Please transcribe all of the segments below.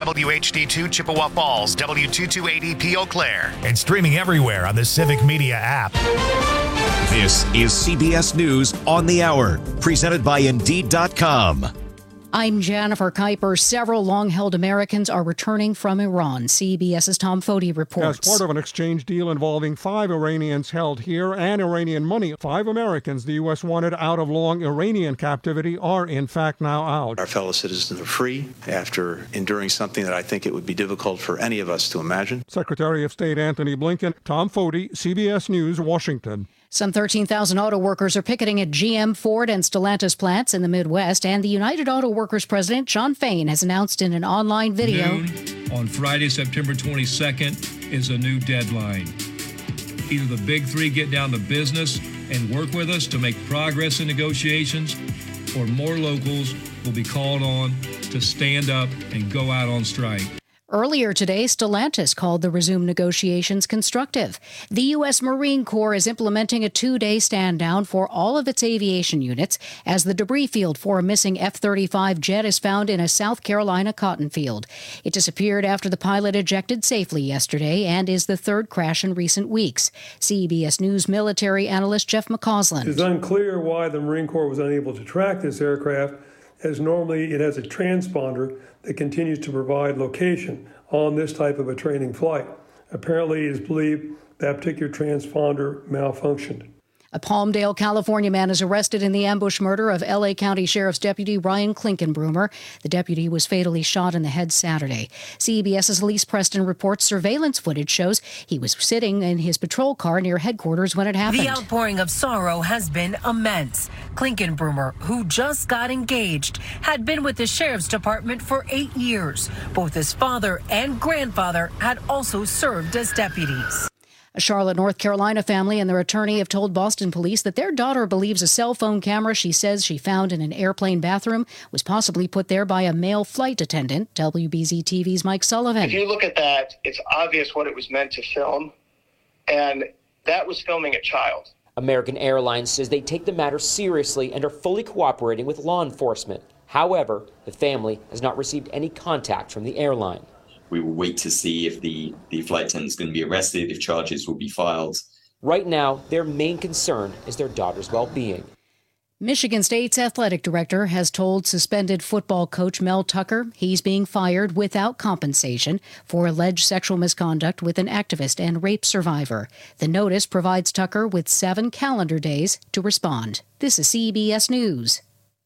WHD2 Chippewa Falls, W228EP Eau Claire, and streaming everywhere on the Civic Media app. This is CBS News on the Hour, presented by Indeed.com. I'm Jennifer Kuiper. Several long-held Americans are returning from Iran. CBS's Tom Foti reports. As part of an exchange deal involving 5 Iranians held here and Iranian money, 5 Americans the U.S. wanted out of long Iranian captivity are in fact now out. Our fellow citizens are free after enduring something that I think it would be difficult for any of us to imagine. Secretary of State Anthony Blinken, Tom Foti, CBS News, Washington. Some 13,000 auto workers are picketing at GM, Ford, and Stellantis plants in the Midwest, and the United Auto Workers president, Shawn Fain, has announced in an online video. Noon on Friday, September 22nd, is a new deadline. Either the big three get down to business and work with us to make progress in negotiations, or more locals will be called on to stand up and go out on strike. Earlier today, Stellantis called the resumed negotiations constructive. The U.S. Marine Corps is implementing a 2-day stand-down for all of its aviation units as the debris field for a missing F-35 jet is found in a South Carolina cotton field. It disappeared after the pilot ejected safely yesterday and is the third crash in recent weeks. CBS News military analyst Jeff McCausland. It's unclear why the Marine Corps was unable to track this aircraft, as normally it has a transponder that continues to provide location on this type of a training flight. Apparently, it is believed that particular transponder malfunctioned. A Palmdale, California man is arrested in the ambush murder of L.A. County Sheriff's Deputy Ryan Klinkenbroomer. The deputy was fatally shot in the head Saturday. CBS's Elise Preston reports surveillance footage shows he was sitting in his patrol car near headquarters when it happened. The outpouring of sorrow has been immense. Klinkenbroomer, who just got engaged, had been with the Sheriff's Department for 8 years. Both his father and grandfather had also served as deputies. A Charlotte, North Carolina family and their attorney have told Boston police that their daughter believes a cell phone camera she says she found in an airplane bathroom was possibly put there by a male flight attendant. WBZ-TV's Mike Sullivan. If you look at that, it's obvious what it was meant to film, and that was filming a child. American Airlines says they take the matter seriously and are fully cooperating with law enforcement. However, the family has not received any contact from the airline. We will wait to see if the flight attendant is going to be arrested, if charges will be filed. Right now, their main concern is their daughter's well-being. Michigan State's athletic director has told suspended football coach Mel Tucker he's being fired without compensation for alleged sexual misconduct with an activist and rape survivor. The notice provides Tucker with 7 calendar days to respond. This is CBS News.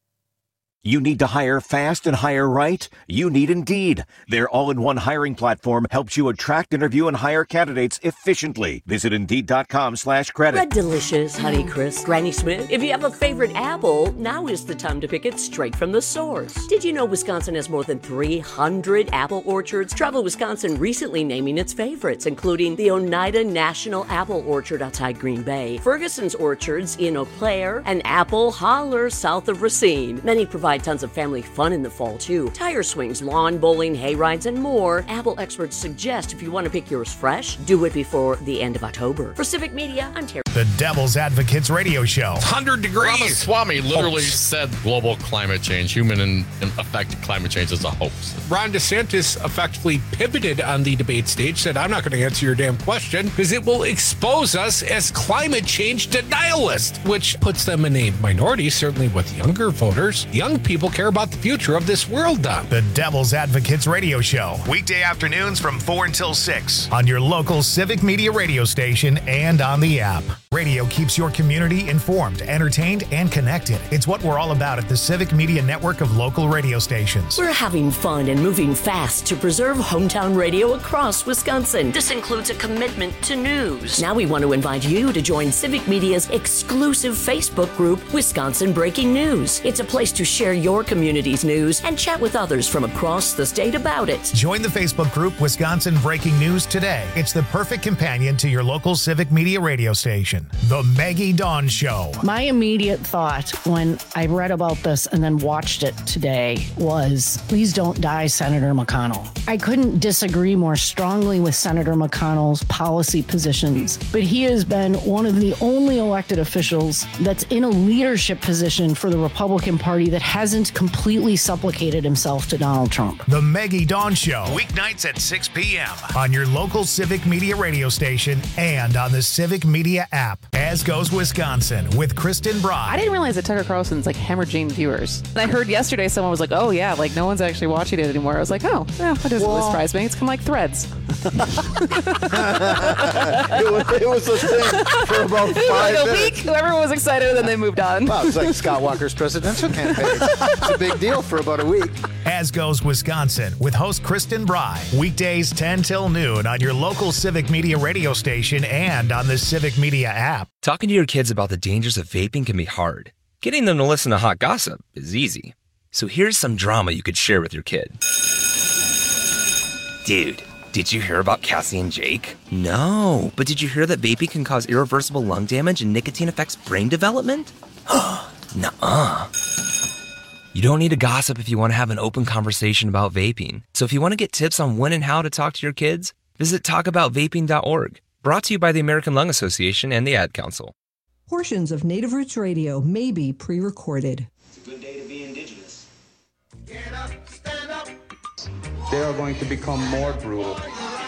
You need to hire fast and hire right? You need Indeed. Their all-in-one hiring platform helps you attract, interview, and hire candidates efficiently. Visit Indeed.com/credit. Red Delicious, Honeycrisp, Granny Smith. If you have a favorite apple, now is the time to pick it straight from the source. Did you know Wisconsin has more than 300 apple orchards? Travel Wisconsin recently naming its favorites, including the Oneida National Apple Orchard outside Green Bay, Ferguson's Orchards in Eau Claire, and Apple Holler south of Racine. Many provide tons of family fun in the fall, too. Tire swings, lawn bowling, hay rides, and more. Apple experts suggest if you want to pick yours fresh, do it before the end of October. For Civic Media, I'm Terry. The Devil's Advocates Radio Show. 100 degrees. Ramaswamy literally said global climate change, human-affected climate change is a hoax. Ron DeSantis effectively pivoted on the debate stage, said, I'm not going to answer your damn question because it will expose us as climate change denialists, which puts them in a minority, certainly with younger voters. Young people care about the future of this world, Don. The Devil's Advocates Radio Show. Weekday afternoons from 4 until 6 on your local Civic Media radio station and on the app. Radio keeps your community informed, entertained, and connected. It's what we're all about at the Civic Media network of local radio stations. We're having fun and moving fast to preserve hometown radio across Wisconsin. This includes a commitment to news. Now we want to invite you to join Civic Media's exclusive Facebook group, Wisconsin Breaking News. It's a place to share your community's news and chat with others from across the state about it. Join the Facebook group Wisconsin Breaking News today. It's the perfect companion to your local Civic Media radio station. Wisconsin. The Maggie Dawn Show. My immediate thought when I read about this and then watched it today was, please don't die, Senator McConnell. I couldn't disagree more strongly with Senator McConnell's policy positions, but he has been one of the only elected officials that's in a leadership position for the Republican Party that hasn't completely supplicated himself to Donald Trump. The Maggie Dawn Show, weeknights at 6 p.m. on your local Civic Media radio station and on the Civic Media app. As Goes Wisconsin with Kristen Bride. I didn't realize that Tucker Carlson's like hemorrhaging viewers. And I heard yesterday someone was like, oh yeah, like no one's actually watching it anymore. I was like, oh, yeah, that doesn't really surprise me. It's kind of like Threads. it was a thing for about 5 like a minutes. week, everyone was excited and then they moved on. Well, it's like Scott Walker's presidential campaign. It's a big deal for about a week. As Goes Wisconsin with host Kristen Bride. Weekdays 10 till noon on your local Civic Media radio station and on the Civic Media app. Talking to your kids about the dangers of vaping can be hard. Getting them to listen to hot gossip is easy. So here's some drama you could share with your kid. Dude, did you hear about Cassie and Jake? No, but did you hear that vaping can cause irreversible lung damage and nicotine affects brain development? Nuh-uh. You don't need to gossip if you want to have an open conversation about vaping. So if you want to get tips on when and how to talk to your kids, visit talkaboutvaping.org. Brought to you by the American Lung Association and the Ad Council. Portions of Native Roots Radio may be pre-recorded. It's a good day to be indigenous. Get up, stand up. They are going to become more brutal.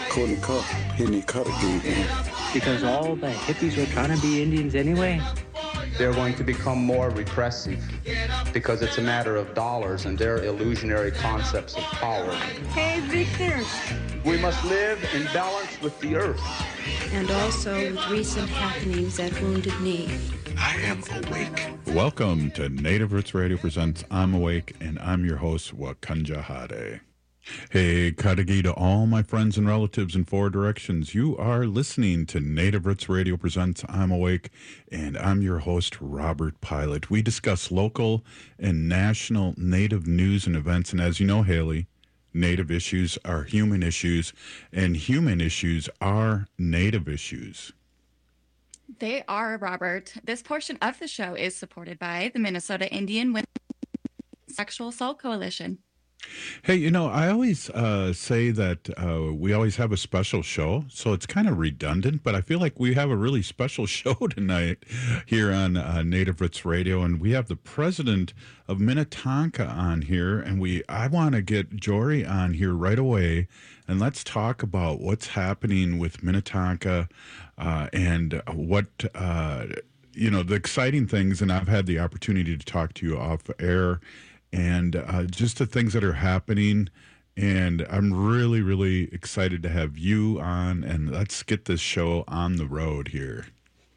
Because all the hippies were trying to be Indians anyway. They're going to become more repressive because it's a matter of dollars and their illusionary concepts of power. Hey, Victor. We must live in balance with the earth. And also with recent happenings at Wounded Knee. I am awake. Welcome to Native Roots Radio presents I'm Awake, and I'm your host, Wakanja Hade. Hey, Kadagi to all my friends and relatives in four directions. You are listening to Native Roots Radio presents I'm Awake, and I'm your host, Robert Pilot. We discuss local and national Native news and events, and as you know, Haley, Native issues are human issues, and human issues are Native issues. They are, Robert. This portion of the show is supported by the Minnesota Indian Women's Sexual Assault Coalition. Hey, you know, I always say that we always have a special show, so it's kind of redundant, but I feel like we have a really special show tonight here on Native Roots Radio, and we have the president of Minnetonka on here, and I want to get Jory on here right away, and let's talk about what's happening with Minnetonka and what, you know, the exciting things, and I've had the opportunity to talk to you off air, and just the things that are happening. And I'm really, really excited to have you on, and let's get this show on the road here.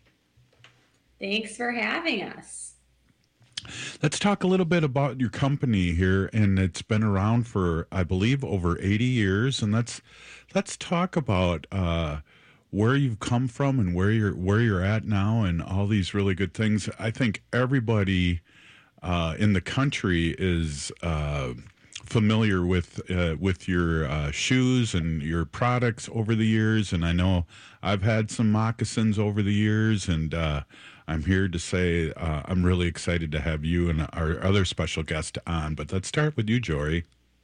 Thanks for having us. Let's talk a little bit about your company here, and it's been around for, I believe, over 80 years. And let's talk about where you've come from and where you're at now, and all these really good things. I think everybody in the country is familiar with your shoes and your products over the years, and I know I've had some moccasins over the years, and I'm here to say I'm really excited to have you and our other special guest on. But let's start with you, Jory.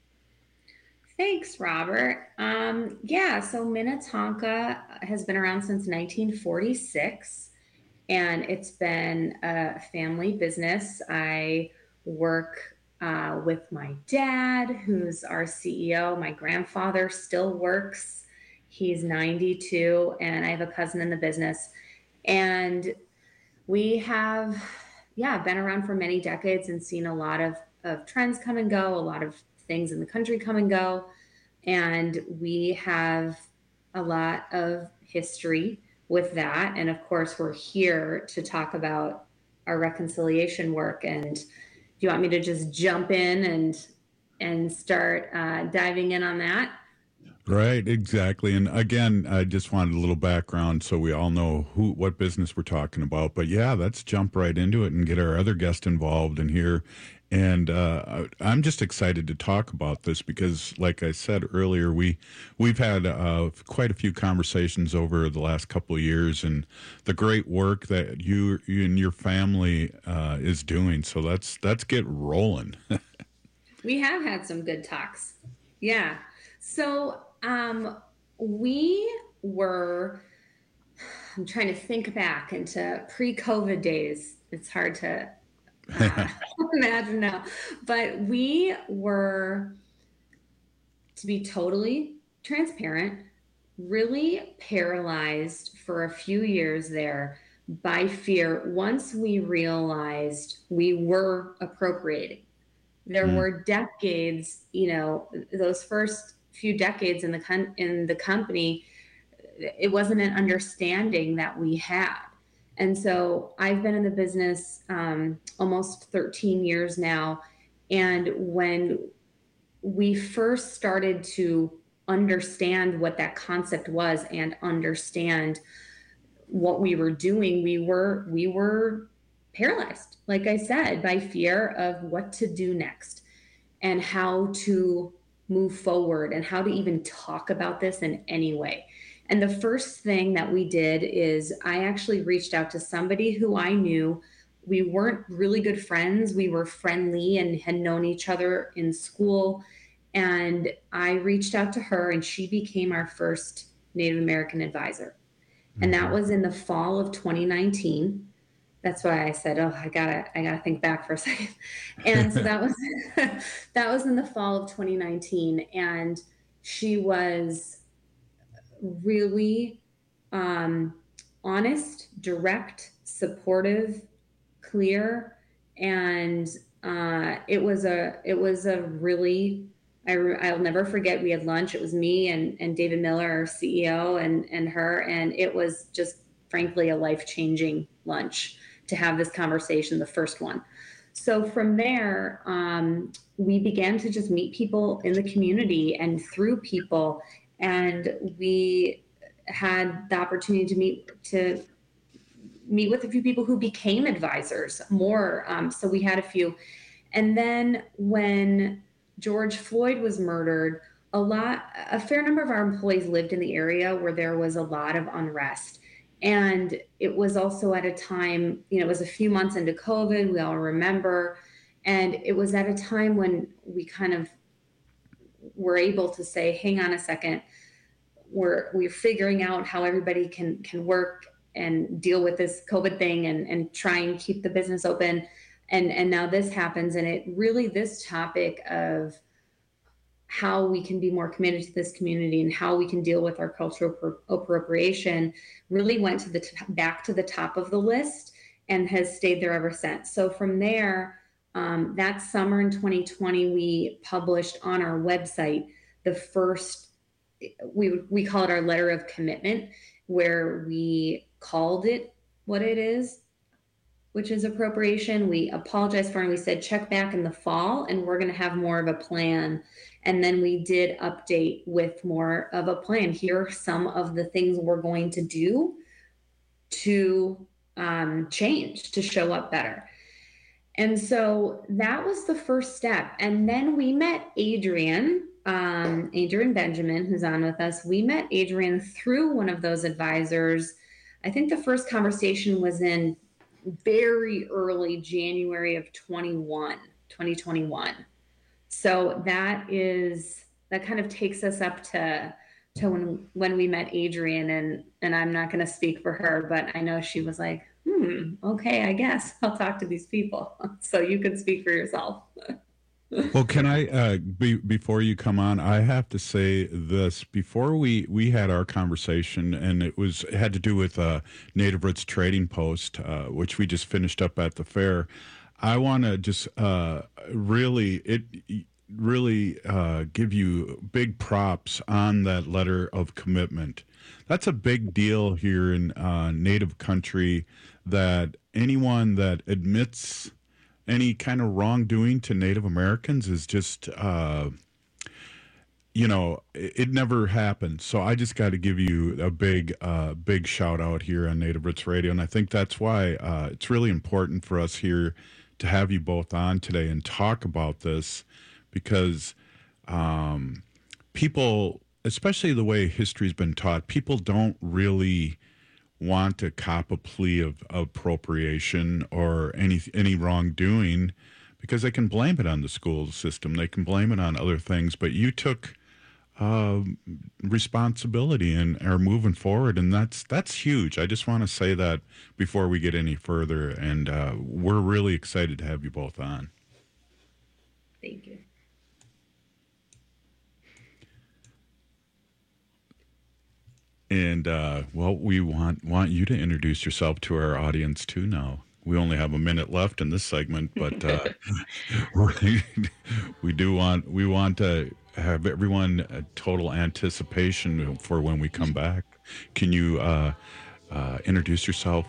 Thanks, Robert. So Minnetonka has been around since 1946. And it's been a family business. I work with my dad, who's our CEO. My grandfather still works. He's 92, and I have a cousin in the business. And we have, been around for many decades and seen a lot of trends come and go, a lot of things in the country come and go. And we have a lot of history with that. And of course, we're here to talk about our reconciliation work. And do you want me to just jump in and start diving in on that? Right, exactly. And again, I just wanted a little background so we all know what business we're talking about. But yeah, let's jump right into it and get our other guest involved in here. And I'm just excited to talk about this because, like I said earlier, we've had quite a few conversations over the last couple of years, and the great work that you and your family is doing. So let's get rolling. We have had some good talks. Yeah. So we were, I'm trying to think back into pre-COVID days. It's hard to imagine now, but we were, to be totally transparent, really paralyzed for a few years there by fear. Once we realized we were appropriating, there were decades, those first few decades in the company, it wasn't an understanding that we had. And so I've been in the business almost 13 years now. And when we first started to understand what that concept was and understand what we were doing, we were paralyzed, like I said, by fear of what to do next and how to move forward and how to even talk about this in any way. And the first thing that we did is I actually reached out to somebody who I knew. We weren't really good friends. We were friendly and had known each other in school. And I reached out to her and she became our first Native American advisor. And that was in the fall of 2019. That's why I said, I gotta think back for a second. And so that was in the fall of 2019. And she was really honest, direct, supportive, clear. And it was a really, I'll never forget, we had lunch. It was me and David Miller, our CEO, and her. And it was just frankly a life-changing lunch to have this conversation, the first one. So from there, we began to just meet people in the community and through people. And we had the opportunity to meet with a few people who became advisors more. So we had a few. And then when George Floyd was murdered, a fair number of our employees lived in the area where there was a lot of unrest. And it was also at a time, it was a few months into COVID, we all remember. And it was at a time when we kind of were able to say, hang on a second, we're figuring out how everybody can work and deal with this COVID thing and try and keep the business open. And now this happens. And it really, this topic of how we can be more committed to this community and how we can deal with our cultural appropriation really went to back to the top of the list and has stayed there ever since. So from there, that summer in 2020, we published on our website the first, we call it our letter of commitment, where we called it what it is, which is appropriation. We apologized for it and we said, check back in the fall and we're going to have more of a plan. And then we did update with more of a plan. Here are some of the things we're going to do to change, to show up better. And so that was the first step. And then we met Adrian Benjamin, who's on with us. We met Adrian through one of those advisors. I think the first conversation was in very early January of 2021. So that kind of takes us up to when we met Adrian, and I'm not going to speak for her, but I know she was like, okay, I guess I'll talk to these people. So you can speak for yourself. Well, can I, before you come on, I have to say this. Before we had our conversation, and it had to do with Native Roots Trading Post, which we just finished up at the fair. I want to just really give you big props on that letter of commitment. That's a big deal here in Native country, that anyone that admits any kind of wrongdoing to Native Americans is just, it never happened. So I just got to give you a big shout out here on Native Roots Radio. And I think that's why it's really important for us here to have you both on today and talk about this, because people, especially the way history's been taught, people don't really want to cop a plea of appropriation or any wrongdoing, because they can blame it on the school system. They can blame it on other things. But you took responsibility and are moving forward, and that's huge. I just want to say that before we get any further, and we're really excited to have you both on. Thank you. And we want you to introduce yourself to our audience too now. We only have a minute left in this segment, but we want to have everyone total anticipation for when we come back. Can you introduce yourself?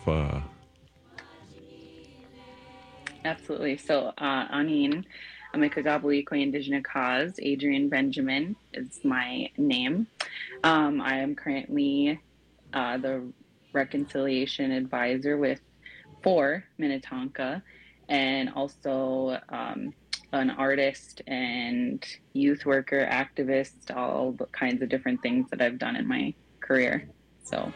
Absolutely. So, Anine, Amikagabuikwe Indigenous Cause, Adrienne Benjamin is my name. I am currently the reconciliation advisor for Minnetonka, and also an artist and youth worker, activist, all kinds of different things that I've done in my career. So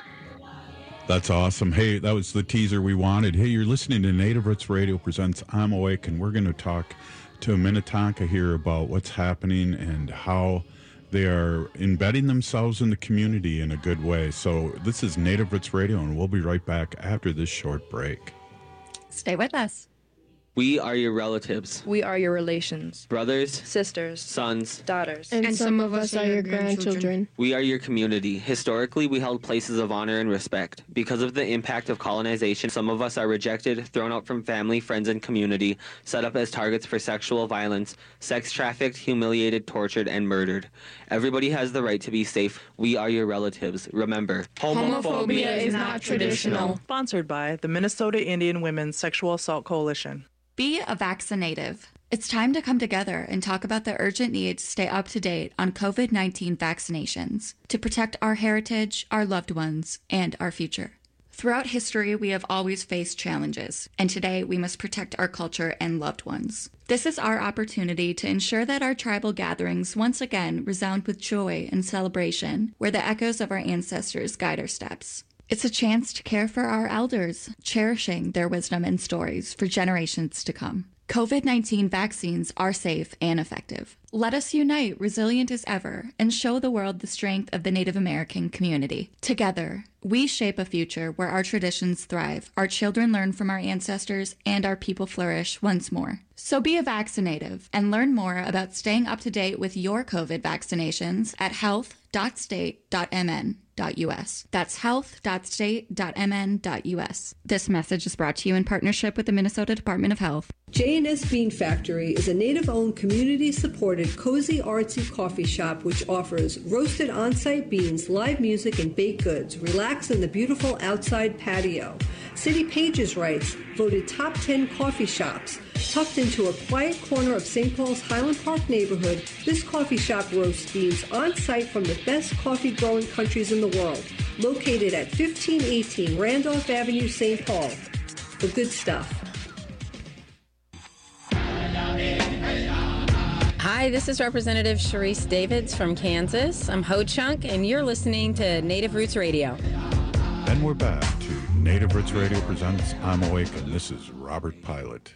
that's awesome. Hey, that was the teaser we wanted. Hey, you're listening to Native Roots Radio presents I'm Awake, and we're going to talk to Minnetonka here about what's happening and how they are embedding themselves in the community in a good way. So this is Native Roots Radio, and we'll be right back after this short break. Stay with us. We are your relatives. We are your relations. Brothers. Sisters. Sons. Daughters. And some of us are your grandchildren. We are your community. Historically, we held places of honor and respect. Because of the impact of colonization, some of us are rejected, thrown out from family, friends, and community, set up as targets for sexual violence, sex trafficked, humiliated, tortured, and murdered. Everybody has the right to be safe. We are your relatives. Remember, homophobia is not traditional. Sponsored by the Minnesota Indian Women's Sexual Assault Coalition. Be a vaccinative. It's time to come together and talk about the urgent need to stay up to date on COVID-19 vaccinations to protect our heritage, our loved ones, and our future. Throughout history, we have always faced challenges, and today we must protect our culture and loved ones. This is our opportunity to ensure that our tribal gatherings once again resound with joy and celebration, where the echoes of our ancestors guide our steps. It's a chance to care for our elders, cherishing their wisdom and stories for generations to come. COVID-19 vaccines are safe and effective. Let us unite, resilient as ever, and show the world the strength of the Native American community. Together, we shape a future where our traditions thrive, our children learn from our ancestors, and our people flourish once more. So be a vaccinative and learn more about staying up to date with your COVID vaccinations at health.state.mn.us. That's health.state.mn.us. This message is brought to you in partnership with the Minnesota Department of Health. J&S Bean Factory is a Native-owned, community-supported, cozy, artsy coffee shop which offers roasted on-site beans, live music, and baked goods. Relax in the beautiful outside patio. City Pages writes, voted top 10 coffee shops. Tucked into a quiet corner of St. Paul's Highland Park neighborhood, this coffee shop roasts beans on-site from the best coffee-growing countries in the world. Located at 1518 Randolph Avenue, St. Paul. The good stuff. Hi, this is Representative Sharice Davids from Kansas. I'm Ho Chunk, and you're listening to Native Roots Radio. And we're back to Native Roots Radio presents I'm Awake, and this is Robert Pilot.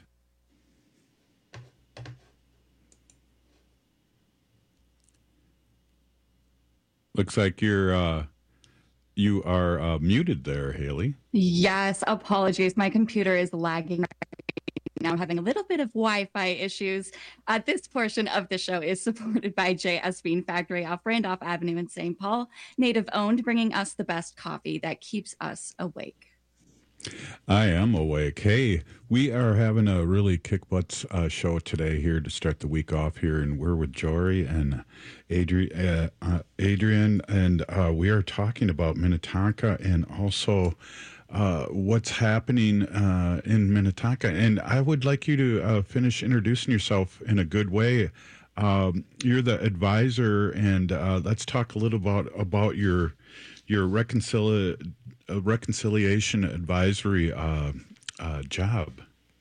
Looks like you are muted there, Haley. Yes, apologies. My computer is lagging. Now I'm having a little bit of Wi-Fi issues. This portion of the show is supported by J.S. Bean Factory off Randolph Avenue in St. Paul, native-owned, bringing us the best coffee that keeps us awake. I am awake. Hey, we are having a really kick-butts show today here to start the week off here, and we're with Jory and Adrienne, and we are talking about Minnetonka and also what's happening in Minnetonka. And I would like you to finish introducing yourself in a good way. you're the advisor, and let's talk a little about your reconciliation advisory job.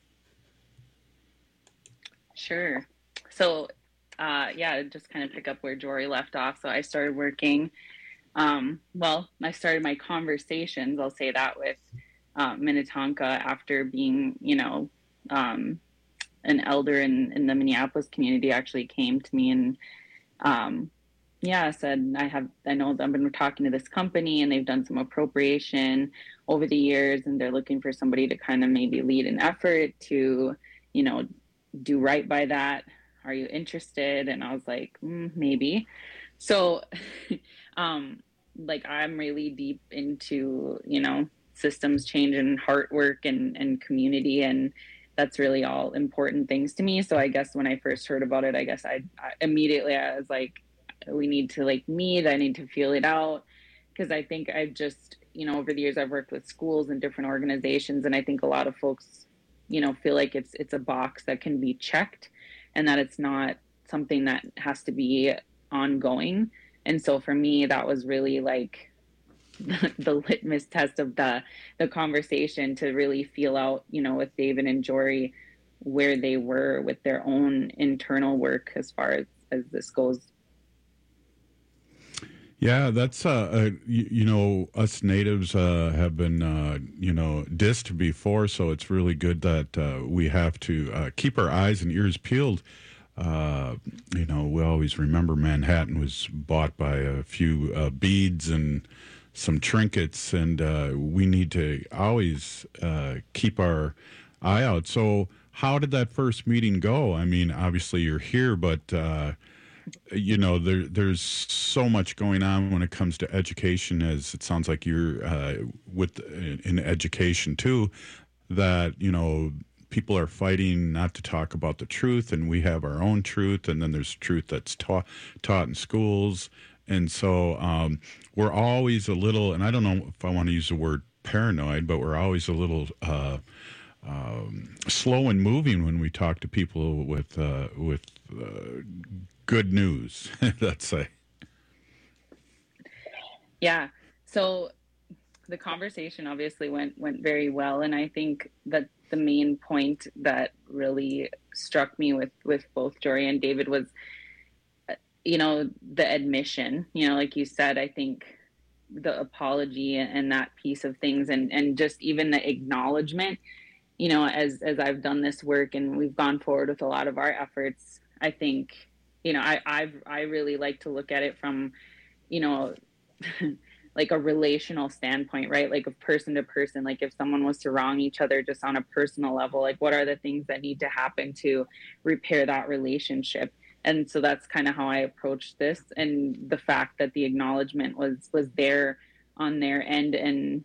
Sure. So, just kind of pick up where Jory left off. So I started working. I started my conversations, I'll say that, with Minnetonka after being, an elder in the Minneapolis community actually came to me and said, I know I've been talking to this company and they've done some appropriation over the years and they're looking for somebody to kind of maybe lead an effort to, do right by that. Are you interested? And I was like, maybe. So, I'm really deep into, systems change and heart work and community. And that's really all important things to me. So I guess when I first heard about it, I was like, we need to meet. I need to feel it out. Because I think I've just, over the years I've worked with schools and different organizations. And I think a lot of folks, feel like it's a box that can be checked and that it's not something that has to be ongoing. And so for me, that was really the litmus test of the conversation, to really feel out, with David and Jory, where they were with their own internal work as far as this goes. Yeah, that's, us natives have been, dissed before, so it's really good that we have to keep our eyes and ears peeled. We always remember Manhattan was bought by a few beads and some trinkets, and we need to always keep our eye out. So how did that first meeting go? I mean, obviously you're here, but there's so much going on when it comes to education, as it sounds like you're in education too, that, people are fighting not to talk about the truth, and we have our own truth, and then there's truth that's taught in schools. And so we're always a little, and I don't know if I want to use the word paranoid, but we're always a little slow in moving when we talk to people with good news, let's say. Yeah. So the conversation obviously went very well. And I think that the main point that really struck me with both Jory and David was, the admission, like you said. I think the apology and that piece of things, and just even the acknowledgement, as I've done this work and we've gone forward with a lot of our efforts, I think, I really like to look at it from, like a relational standpoint, right? Like of person to person, like if someone was to wrong each other just on a personal level, like what are the things that need to happen to repair that relationship? And so that's kind of how I approached this. And the fact that the acknowledgement was there on their end. And,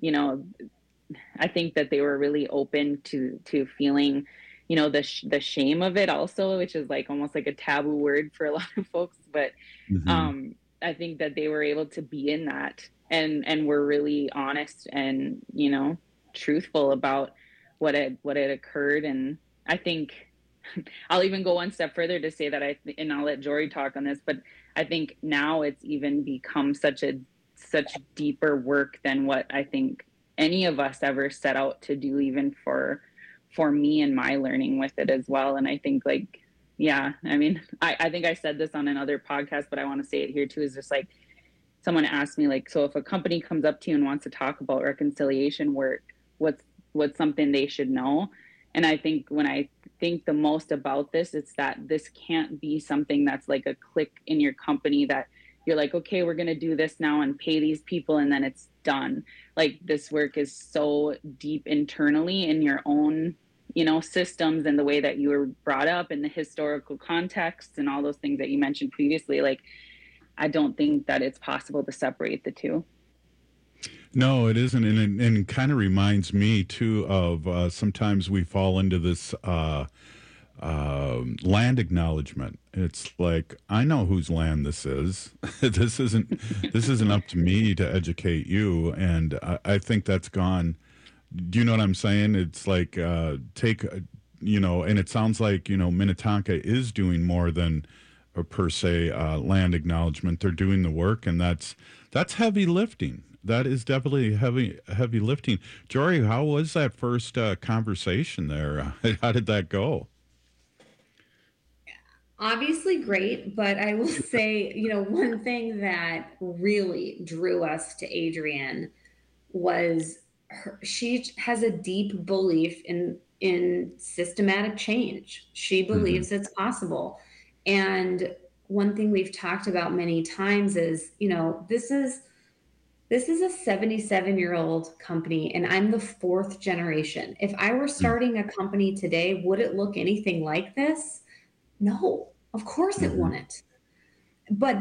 I think that they were really open to feeling, the shame of it also, which is like almost like a taboo word for a lot of folks. But I think that they were able to be in that and were really honest and, truthful about what had occurred. And I think I'll even go one step further to say that and I'll let Jory talk on this, but I think now it's even become such deeper work than what I think any of us ever set out to do, even for me and my learning with it as well. And I think I think I said this on another podcast, but I want to say it here too, is just like, someone asked me, like, so if a company comes up to you and wants to talk about reconciliation work, what's something they should know? And I think when I think the most about this, it's that this can't be something that's like a click in your company that you're like, okay, we're going to do this now and pay these people and then it's done. Like, this work is so deep internally in your own, systems and the way that you were brought up and the historical context and all those things that you mentioned previously. Like, I don't think that it's possible to separate the two. No, it isn't. And it kind of reminds me, too, of sometimes we fall into this land acknowledgement. It's like, I know whose land this is. This isn't up to me to educate you. And I think that's gone. Do you know what I'm saying? It's like and it sounds like, Minnetonka is doing more than per se land acknowledgement. They're doing the work, and that's heavy lifting. That is definitely heavy lifting. Jory, how was that first conversation there? How did that go? Obviously great, but I will say, one thing that really drew us to Adrienne was she has a deep belief in systematic change. She believes it's possible. And one thing we've talked about many times is, this is a 77-year-old company, and I'm the 4th generation. If I were starting a company today, would it look anything like this? No, of course it wouldn't. But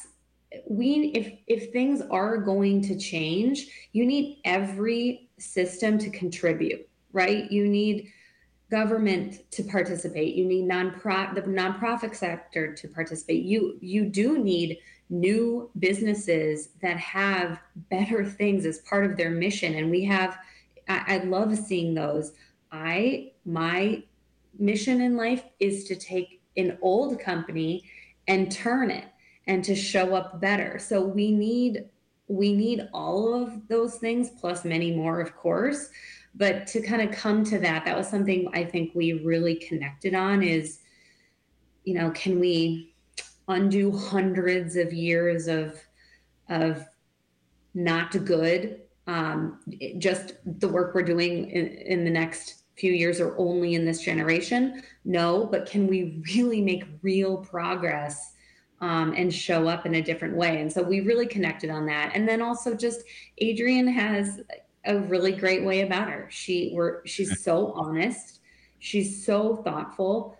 if things are going to change, you need every system to contribute, right? You need government to participate. You need the nonprofit sector to participate. You do need new businesses that have better things as part of their mission. And I love seeing those. My mission in life is to take an old company and turn it and to show up better. So we need all of those things, plus many more, of course. But to kind of come to that was something I think we really connected on is, can we undo hundreds of years of not good, just the work we're doing in the next few years or only in this generation? No, but can we really make real progress and show up in a different way? And so we really connected on that. And then also just Adrienne has a really great way about her. She's so honest. She's so thoughtful.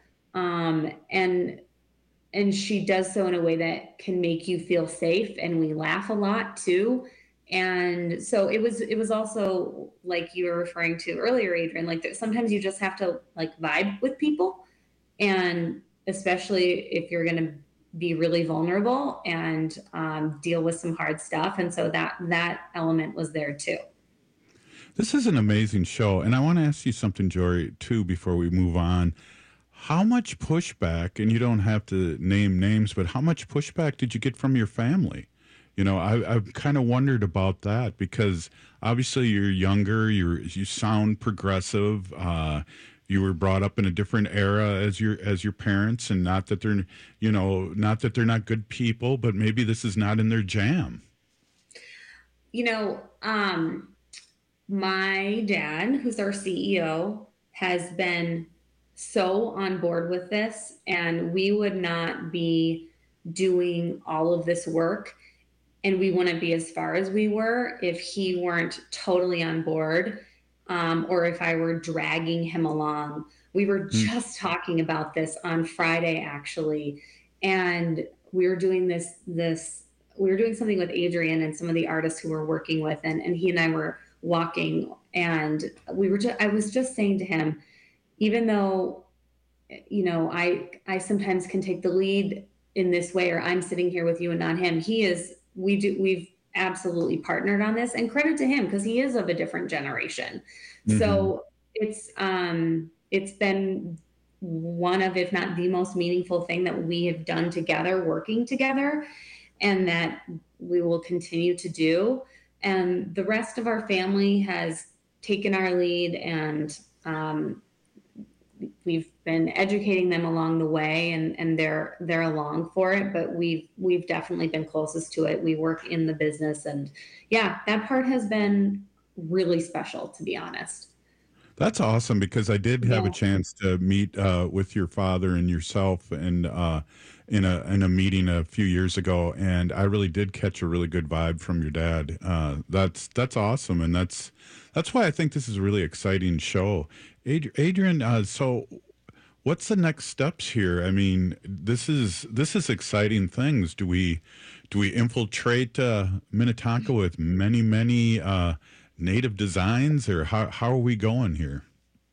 And she does so in a way that can make you feel safe. And we laugh a lot too. And so it was also like you were referring to earlier, Adrienne, like sometimes you just have to vibe with people, and especially if you're going to be really vulnerable and deal with some hard stuff. And so that element was there too. This is an amazing show. And I want to ask you something, Jory, too, before we move on. How much pushback, and you don't have to name names, but how much pushback did you get from your family? I've kind of wondered about that, because obviously you're younger, you sound progressive, you were brought up in a different era as your parents, and not that they're not good people, but maybe this is not in their jam. My dad, who's our CEO, has been so on board with this, and we would not be doing all of this work, and we wouldn't be as far as we were if he weren't totally on board, or if I were dragging him along. We were just talking about this on Friday, actually, and we were doing we were doing something with Adrienne and some of the artists who we're working with, and he and I were walking, and I was just saying to him, even though, I sometimes can take the lead in this way, or I'm sitting here with you and not him, we've absolutely partnered on this, and credit to him, because he is of a different generation. So it's been one of, if not the most meaningful thing that we have done together, working together, and that we will continue to do. And the rest of our family has taken our lead, and we've been educating them along the way, and they're along for it. But we've definitely been closest to it. We work in the business, and yeah, that part has been really special, to be honest. That's awesome, because I did have a chance to meet with your father and yourself, and in a meeting a few years ago, and I really did catch a really good vibe from your dad. That's awesome, and that's why I think this is a really exciting show. Adrienne, so what's the next steps here? I mean, this is exciting things. Do we infiltrate Minnetonka with many native designs, or how are we going here?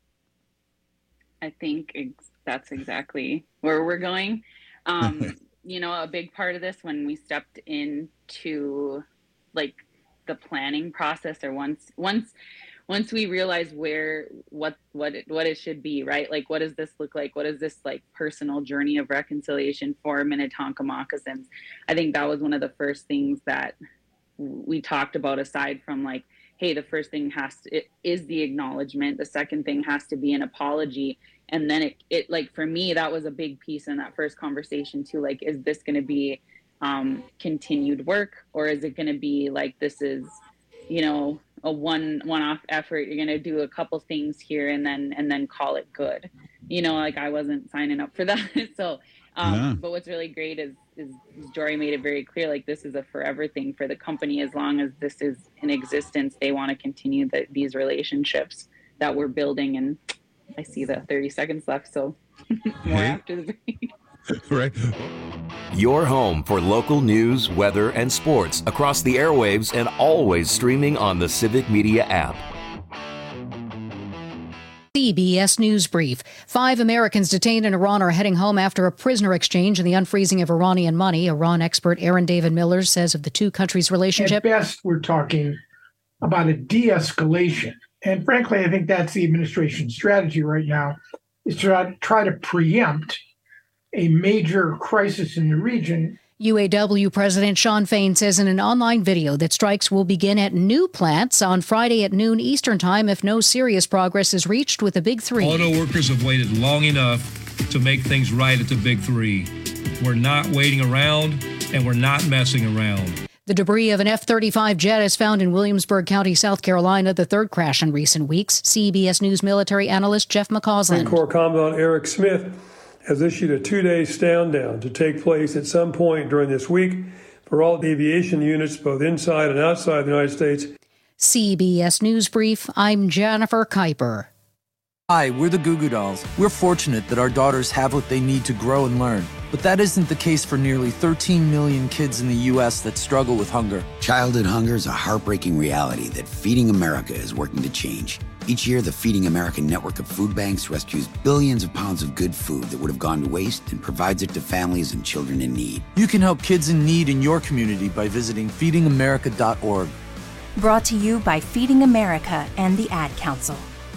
I think that's exactly where we're going. A big part of this, when we stepped into the planning process, or once once we realize what it should be, right? Like, what does this look like? What is this like personal journey of reconciliation for Minnetonka moccasins? I think that was one of the first things that we talked about, aside from like, hey, the first thing is the acknowledgement. The second thing has to be an apology. And then it like, for me, that was a big piece in that first conversation too. Like, is this going to be continued work, or is it going to be like, this is, you know, a one-off effort? You're going to do a couple things here and then call it good. You know, like, I wasn't signing up for that. So, but what's really great is Jory made it very clear, like, this is a forever thing for the company. As long as this is in existence, they want to continue these relationships that we're building. And I see the 30 seconds left, so more after the break. Right. Your home for local news, weather, and sports across the airwaves and always streaming on the Civic Media app. CBS News Brief. 5 Americans detained in Iran are heading home after a prisoner exchange and the unfreezing of Iranian money. Iran expert Aaron David Miller says of the two countries' relationship. At best, we're talking about a de-escalation. And frankly, I think that's the administration's strategy right now, is to try to preempt a major crisis in the region. UAW President Shawn Fain says in an online video that strikes will begin at new plants on Friday at noon Eastern Time if no serious progress is reached with the Big Three. Auto workers have waited long enough to make things right at the Big Three. We're not waiting around, and we're not messing around. The debris of an F-35 jet is found in Williamsburg County, South Carolina, the third crash in recent weeks. CBS News military analyst Jeff McCausland. Corps Commandant Eric Smith has issued a 2-day stand down to take place at some point during this week for all aviation units, both inside and outside the United States. CBS News Brief, I'm Jennifer Kuiper. Hi, we're the Goo Goo Dolls. We're fortunate that our daughters have what they need to grow and learn. But that isn't the case for nearly 13 million kids in the U.S. that struggle with hunger. Childhood hunger is a heartbreaking reality that Feeding America is working to change. Each year, the Feeding America network of food banks rescues billions of pounds of good food that would have gone to waste and provides it to families and children in need. You can help kids in need in your community by visiting feedingamerica.org. Brought to you by Feeding America and the Ad Council.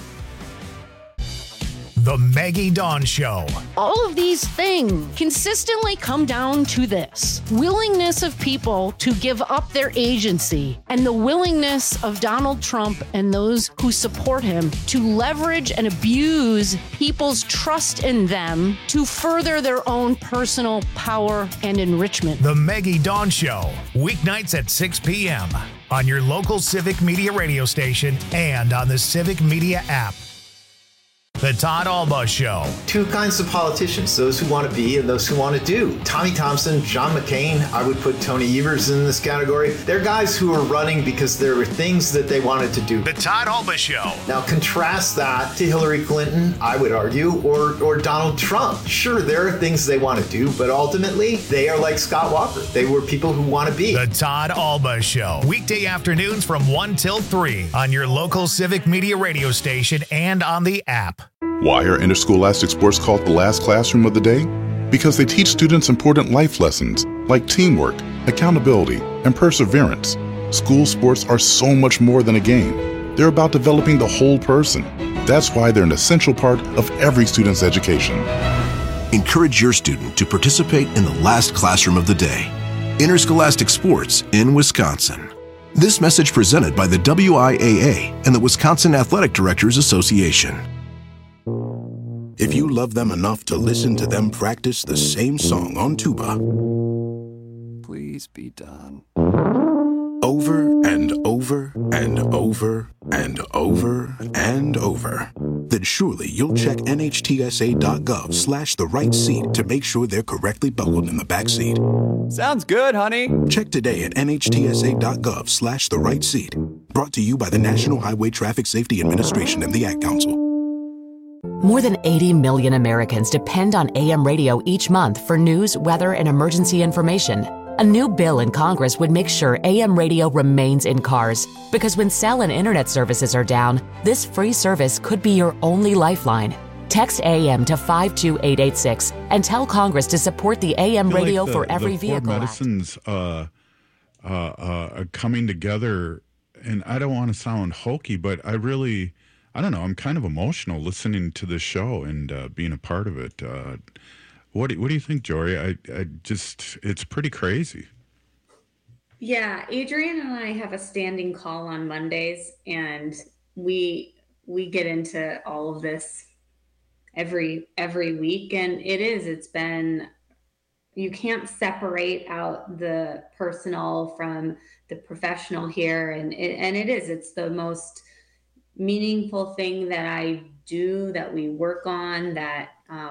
The Maggie Dawn Show. All of these things consistently come down to this: willingness of people to give up their agency, and the willingness of Donald Trump and those who support him to leverage and abuse people's trust in them to further their own personal power and enrichment. The Maggie Dawn Show, weeknights at 6 p.m. on your local Civic Media radio station and on the Civic Media app. The Todd Alba Show. Two kinds of politicians, those who want to be and those who want to do. Tommy Thompson, John McCain, I would put Tony Evers in this category. They're guys who are running because there were things that they wanted to do. The Todd Alba Show. Now contrast that to Hillary Clinton, I would argue, or Donald Trump. Sure, there are things they want to do, but ultimately, they are like Scott Walker. They were people who want to be. The Todd Alba Show. Weekday afternoons from 1 till 3 on your local Civic Media radio station and on the app. Why are interscholastic sports called the last classroom of the day? Because they teach students important life lessons like teamwork, accountability, and perseverance. School sports are so much more than a game. They're about developing the whole person. That's why they're an essential part of every student's education. Encourage your student to participate in the last classroom of the day. Interscholastic sports in Wisconsin. This message presented by the WIAA and the Wisconsin Athletic Directors Association. If you love them enough to listen to them practice the same song on tuba, please be done. Over and over and over and over and over, then surely you'll check NHTSA.gov/the right seat to make sure they're correctly buckled in the back seat. Sounds good, honey. Check today at NHTSA.gov/the right seat. Brought to you by the National Highway Traffic Safety Administration and the Ad Council. More than 80 million Americans depend on AM radio each month for news, weather, and emergency information. A new bill in Congress would make sure AM radio remains in cars, because when cell and internet services are down, this free service could be your only lifeline. Text AM to 52886 and tell Congress to support the AM radio for every vehicle. Ford Medicine's coming together and I don't want to sound hokey, but I don't know, I'm kind of emotional listening to this show and being a part of it. What do you think, Jory? I just, it's pretty crazy. Yeah, Adrian and I have a standing call on Mondays, and we get into all of this every week, and it's been, you can't separate out the personal from the professional here, and it's the most meaningful thing that I do, that we work on, that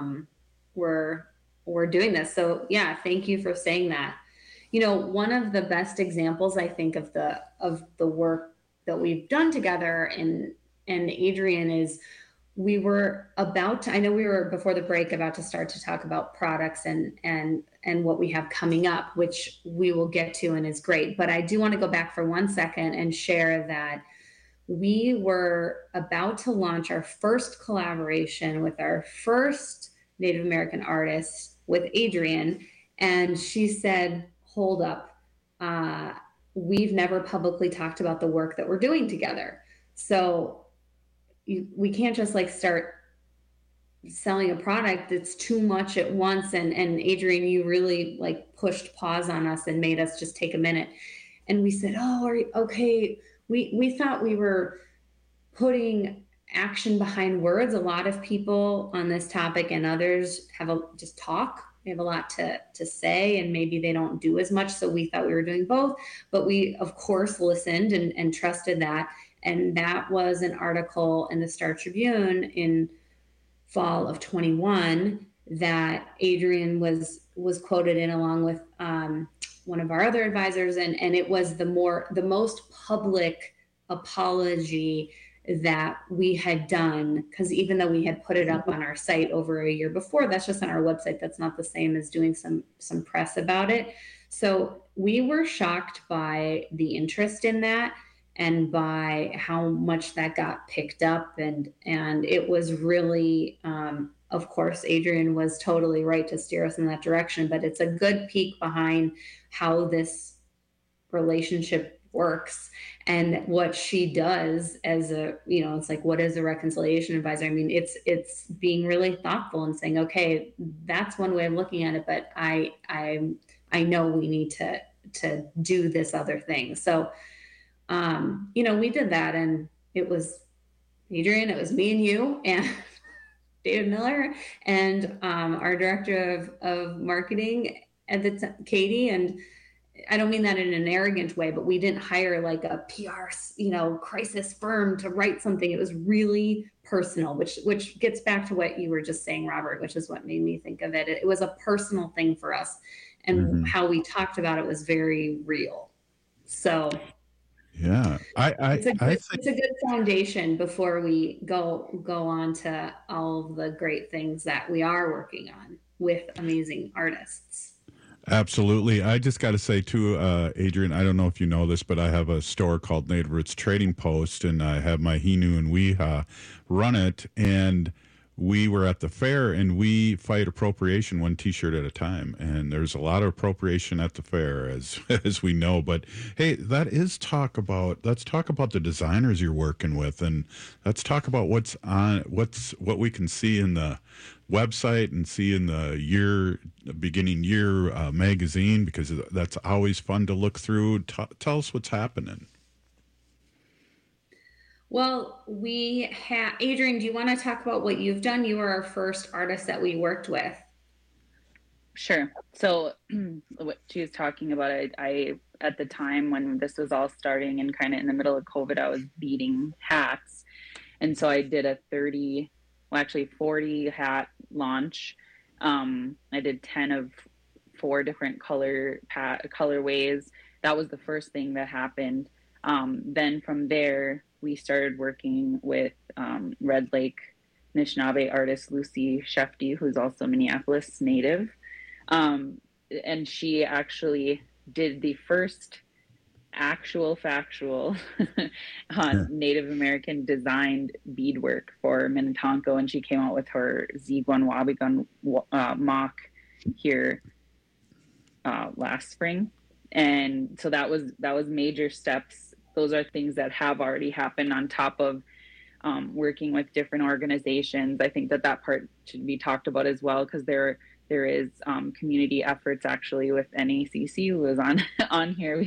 we're doing this. So yeah, thank you for saying that. One of the best examples, I think, of the work that we've done together and Adrian is, we were before the break about to start to talk about products and what we have coming up, which we will get to and is great. But I do want to go back for 1 second and share that we were about to launch our first collaboration with our first Native American artist, with Adrian. And she said, hold up, we've never publicly talked about the work that we're doing together. So we can't just start selling a product that's too much at once. And Adrian, you really pushed pause on us and made us just take a minute. And we said, okay. We thought we were putting action behind words. A lot of people on this topic and others just talk. They have a lot to say, and maybe they don't do as much. So we thought we were doing both, but we of course listened and trusted that. And that was an article in the Star Tribune in fall of 21 that Adrian was quoted in, along with one of our other advisors. And it was the most public apology that we had done, because even though we had put it up on our site over a year before, that's just on our website. That's not the same as doing some press about it. So we were shocked by the interest in that and by how much that got picked up. And it was really, of course, Adrian was totally right to steer us in that direction, but it's a good peek behind how this relationship works and what she does as a, it's what is a reconciliation advisor? I mean, it's being really thoughtful and saying, okay, that's one way of looking at it, but I know we need to do this other thing. So, we did that, and it was Adrian, it was me and you and David Miller and our director of marketing at the Katie. And I don't mean that in an arrogant way, but we didn't hire a PR, crisis firm to write something. It was really personal, which gets back to what you were just saying, Robert, which is what made me think of it. It was a personal thing for us, and how we talked about it was very real. So yeah, it's a good foundation before we go on to all of the great things that we are working on with amazing artists. Absolutely. I just got to say, too, Adrian, I don't know if you know this, but I have a store called Native Roots Trading Post, and I have my Hinu and Weha run it. And we were at the fair, and we fight appropriation one T-shirt at a time. And there's a lot of appropriation at the fair, as we know. But hey, let's talk about the designers you're working with, and let's talk about what we can see in the website and see in the beginning year magazine, because that's always fun to look through. Tell us what's happening. Well, Adrian, do you want to talk about what you've done? You were our first artist that we worked with. Sure. So what she was talking about, I at the time when this was all starting and kind of in the middle of COVID, I was beading hats. And so I did a 40 hat launch. I did 10 of 4 different colorways. That was the first thing that happened. Then from there, we started working with Red Lake Anishinaabe artist Lucy Shefty, who's also Minneapolis native. And she actually did the first factual Native American designed beadwork for Minnetonka, and she came out with her Ziguan Wabigun mock here last spring. And so that was major steps those are things that have already happened on top of working with different organizations. I think that part should be talked about as well, because there is community efforts actually with NACC, who was on here.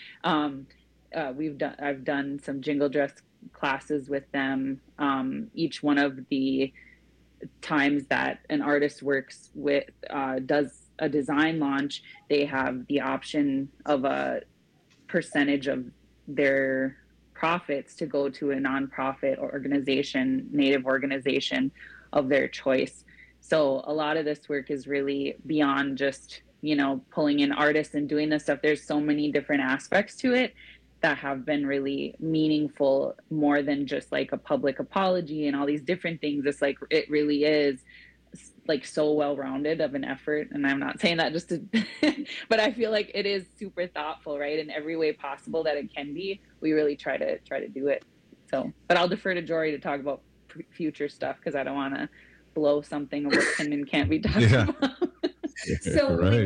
I've done some jingle dress classes with them. Each one of the times that an artist works with does a design launch, they have the option of a percentage of their profits to go to a nonprofit organization, Native organization of their choice. So a lot of this work is really beyond just, pulling in artists and doing this stuff. There's so many different aspects to it that have been really meaningful, more than just like a public apology and all these different things. It's like, it really is like so well-rounded of an effort. And I'm not saying that just to, but I feel like it is super thoughtful, right? In every way possible that it can be, we really try to do it. So, but I'll defer to Jory to talk about future stuff, because I don't want to blow something of what can and can't be talked about. So right.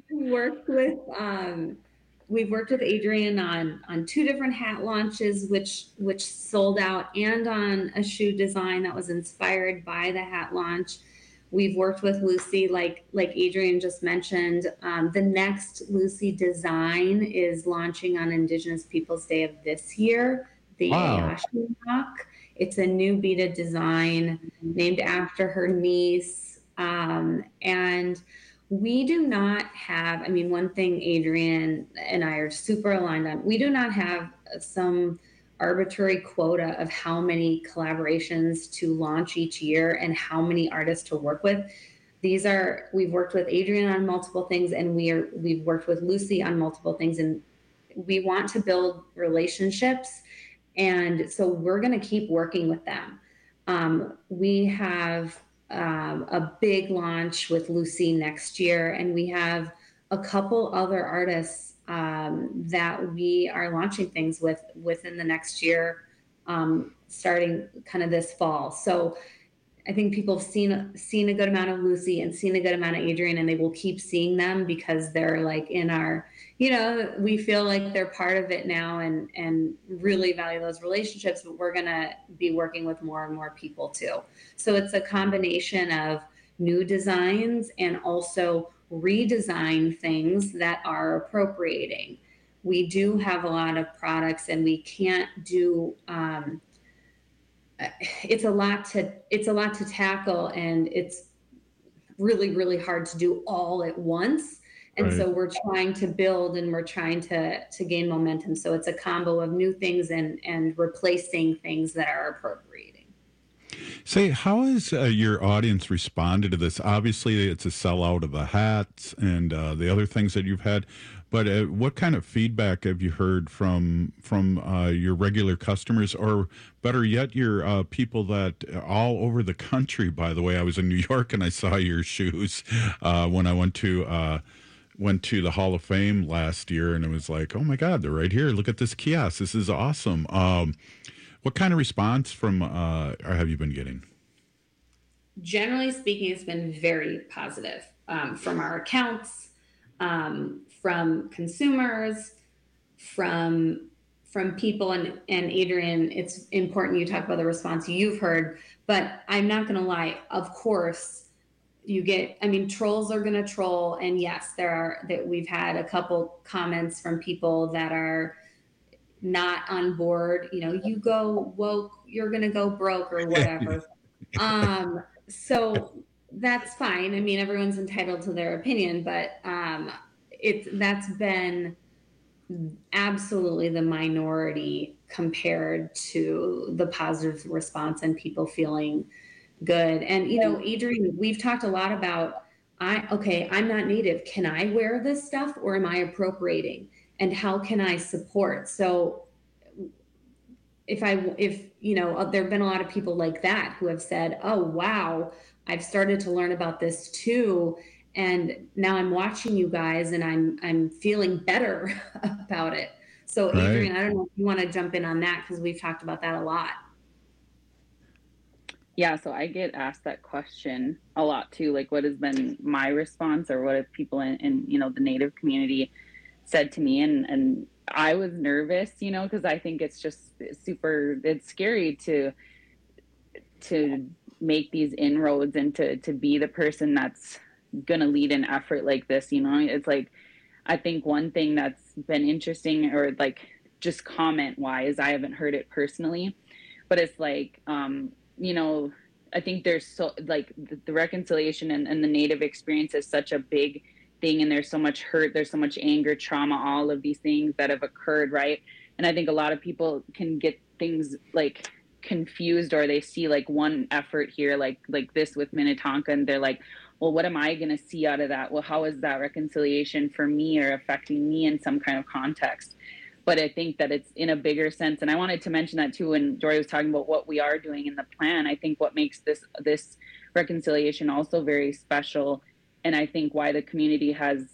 We've worked with Adrian on 2 different hat launches, which sold out, and on a shoe design that was inspired by the hat launch. We've worked with Lucy, like Adrian just mentioned. The next Lucy design is launching on Indigenous Peoples Day of this year, the Ayashimok. It's a new beaded design named after her niece. And we do not have, one thing Adrian and I are super aligned on, we do not have some arbitrary quota of how many collaborations to launch each year and how many artists to work with. We've worked with Adrian on multiple things, and we've worked with Lucy on multiple things, and we want to build relationships. And so we're going to keep working with them. We have a big launch with Lucy next year, and we have a couple other artists that we are launching things within the next year, starting kind of this fall. So I think people have seen a good amount of Lucy and seen a good amount of Adrian, and they will keep seeing them because they're like in our, we feel like they're part of it now, and really value those relationships, but we're going to be working with more and more people too. So it's a combination of new designs and also redesign things that are appropriating. We do have a lot of products, and we can't do, it's a lot to tackle, and it's really, really hard to do all at once. And so we're trying to build, and we're trying to gain momentum. So it's a combo of new things and replacing things that are appropriating. Say, how has your audience responded to this? Obviously, it's a sellout of the hats and the other things that you've had. But what kind of feedback have you heard from your regular customers, or better yet, your people that all over the country? By the way, I was in New York and I saw your shoes when I went to the Hall of Fame last year, and it was like, oh my God, they're right here. Look at this kiosk. This is awesome. What kind of response have you been getting? Generally speaking, it's been very positive from our accounts, from consumers, from people. And Adrian, it's important you talk about the response you've heard, but I'm not going to lie. Of course, trolls are going to troll. And yes, we've had a couple comments from people that are not on board, you go woke, you're going to go broke or whatever. So that's fine. Everyone's entitled to their opinion, but that's been absolutely the minority compared to the positive response and people feeling good. And, Adrian, we've talked a lot about, I'm not Native. Can I wear this stuff, or am I appropriating? And how can I support? So if there've been a lot of people like that who have said, oh, wow, I've started to learn about this too. And now I'm watching you guys and I'm feeling better about it. So Adrian, I don't know if you want to jump in on that, because we've talked about that a lot. Yeah, so I get asked that question a lot too. Like, what has been my response, or what have people in the Native community said to me? And I was nervous, because I think it's just it's scary to make these inroads and to be the person that's going to lead an effort like this. It's like, I think one thing that's been interesting, or like just comment wise, I haven't heard it personally, but it's like, I think there's so like the reconciliation and the Native experience is such a big thing, and there's so much hurt, there's so much anger, trauma, all of these things that have occurred, right? And I think a lot of people can get things like confused, or they see like one effort here, like this with Minnetonka, and they're like, well, what am I going to see out of that? Well, how is that reconciliation for me or affecting me in some kind of context? But I think that it's in a bigger sense. And I wanted to mention that too, when Jory was talking about what we are doing in the plan. I think what makes this reconciliation also very special, and I think why the community has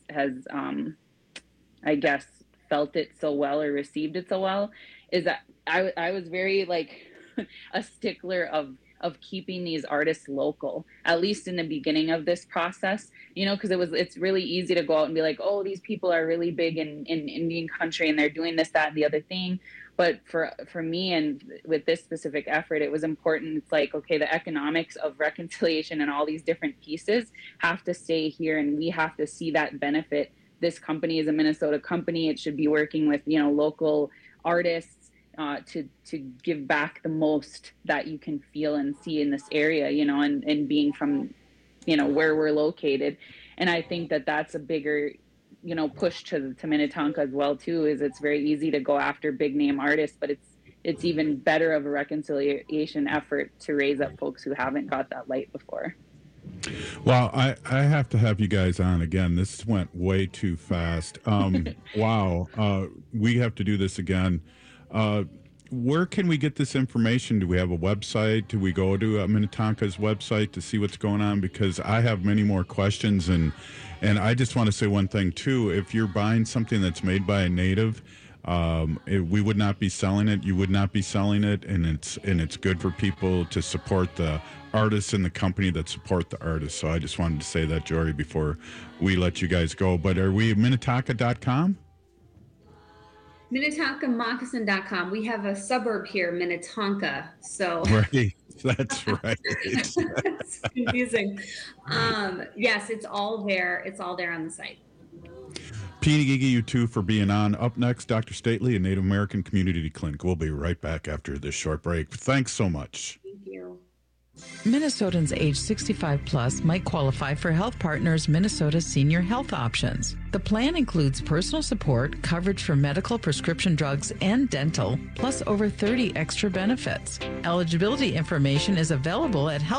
I guess felt it so well or received it so well, is that I was very like a stickler of keeping these artists local, at least in the beginning of this process, because it's really easy to go out and be like, oh, these people are really big in Indian country and they're doing this, that, and the other thing. But for me, and with this specific effort, it was important. It's like, okay, the economics of reconciliation and all these different pieces have to stay here, and we have to see that benefit. This company is a Minnesota company. It should be working with, local artists, to give back the most that you can feel and see in this area, and being from, where we're located. And I think that that's a bigger, push to Minnetonka as well too, is it's very easy to go after big name artists, but it's even better of a reconciliation effort to raise up folks who haven't got that light before. Well, I have to have you guys on again. This went way too fast. Wow. We have to do this again. Where can we get this information? Do we have a website? Do we go to Minnetonka's website to see what's going on? Because I have many more questions, and I just want to say one thing too. If you're buying something that's made by a Native, we would not be selling it. You would not be selling it, and it's good for people to support the artists and the company that support the artists. So I just wanted to say that, Jory, before we let you guys go. But are we Minnetonka.com? MinnetonkaMoccasin.com. We have a suburb here, Minnetonka. So right, that's right. It's confusing. Yes, it's all there. It's all there on the site. Peeny, you too for being on. Up next, Dr. Stately, a Native American Community Clinic. We'll be right back after this short break. Thanks so much. Thank you. Minnesotans age 65 plus might qualify for Health Partners Minnesota Senior Health Options. The plan includes personal support, coverage for medical, prescription drugs, and dental, plus over 30 extra benefits. Eligibility information is available at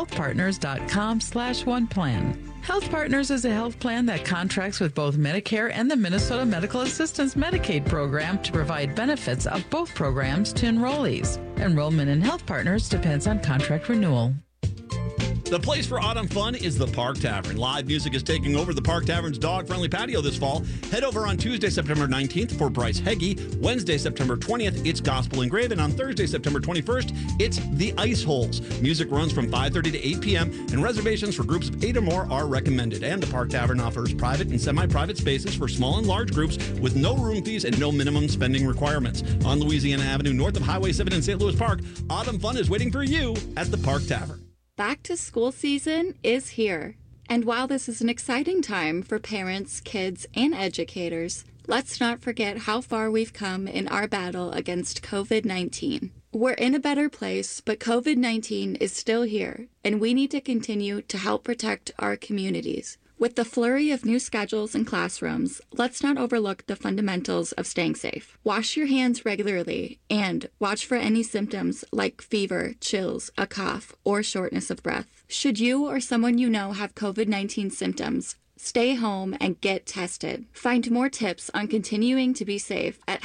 healthpartners.com/oneplan. Health Partners is a health plan that contracts with both Medicare and the Minnesota Medical Assistance Medicaid program to provide benefits of both programs to enrollees. Enrollment in Health Partners depends on contract renewal. The place for autumn fun is the Park Tavern. Live music is taking over the Park Tavern's dog-friendly patio this fall. Head over on Tuesday, September 19th for Bryce Heggie. Wednesday, September 20th, it's Gospel and Grave. And on Thursday, September 21st, it's The Ice Holes. Music runs from 5:30 to 8 p.m., and reservations for groups of 8 or more are recommended. And the Park Tavern offers private and semi-private spaces for small and large groups with no room fees and no minimum spending requirements. On Louisiana Avenue, north of Highway 7 in St. Louis Park, autumn fun is waiting for you at the Park Tavern. Back to school season is here. And while this is an exciting time for parents, kids, and educators, let's not forget how far we've come in our battle against COVID-19. We're in a better place, but COVID-19 is still here, and we need to continue to help protect our communities. With the flurry of new schedules and classrooms, let's not overlook the fundamentals of staying safe. Wash your hands regularly and watch for any symptoms like fever, chills, a cough, or shortness of breath. Should you or someone you know have COVID-19 symptoms, stay home and get tested. Find more tips on continuing to be safe at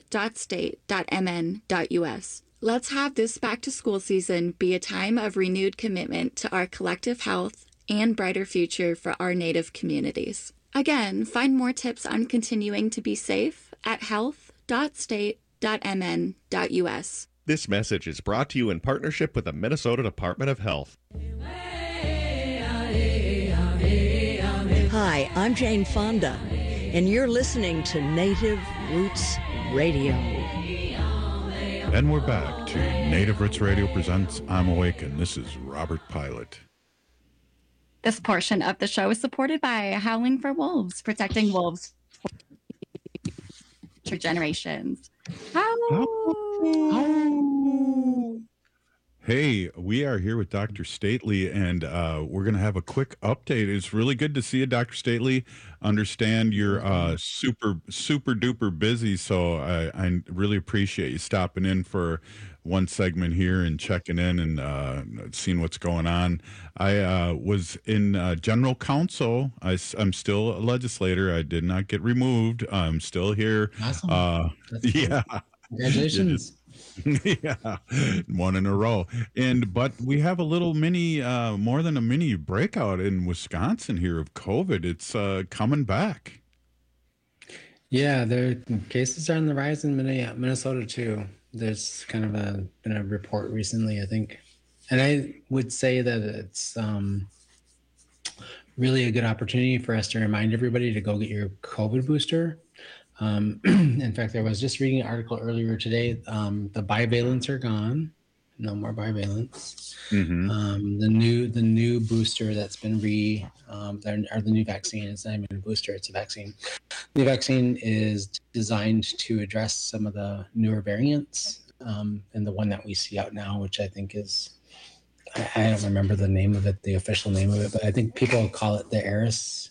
health.state.mn.us. Let's have this back-to-school season be a time of renewed commitment to our collective health and brighter future for our Native communities. Again, find more tips on continuing to be safe at health.state.mn.us. This message is brought to you in partnership with the Minnesota Department of Health. Hi, I'm Jane Fonda, and you're listening to Native Roots Radio. And we're back to Native Roots Radio presents I'm Awake, and this is Robert Pilot. This portion of the show is supported by Howling for Wolves, protecting wolves for generations. Hey, we are here with Dr. Stately, and we're going to have a quick update. It's really good to see you, Dr. Stately. Understand you're super duper busy, so I really appreciate you stopping in for one segment here and checking in and seeing what's going on. I was in general counsel. I'm still a legislator. I did not get removed. I'm still here. Awesome. Yeah. Congratulations. Yeah, one in a row. But we have a little mini, more than a mini breakout in Wisconsin here of COVID. It's coming back. Yeah, the cases are on the rise in Minnesota too. There's kind of been a report recently, I think, and I would say that it's really a good opportunity for us to remind everybody to go get your COVID booster. In fact, I was just reading an article earlier today. The bivalents are gone. No more bivalents. Mm-hmm. The new booster that's been or the new vaccine. It's not even a booster; it's a vaccine. The vaccine is designed to address some of the newer variants, and the one that we see out now, which I think is, I don't remember the name of it, the official name of it, but I think people call it the Eris